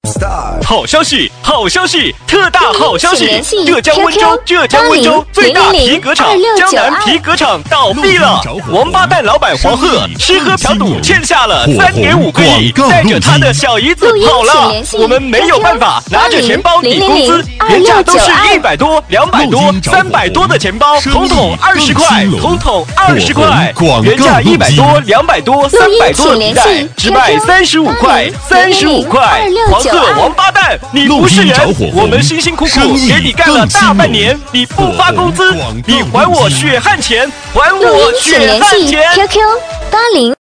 好消息！好消息！特大好消息！浙江温州最大皮革厂江南皮革厂倒闭了。王八蛋老板黄鹤吃喝嫖赌欠下了3.5个亿，带着他的小姨子跑了。我们没有办法拿着钱包抵工资，原价都是100多、200多、300多的钱包，统统20块，统统20块。原价100多、200多、300多的皮带，只卖35块，35块。黄鹤王八蛋，你不是人！我们辛辛苦苦给你干了大半年，你不发工资，你还我血汗钱，还我血汗钱！ QQ80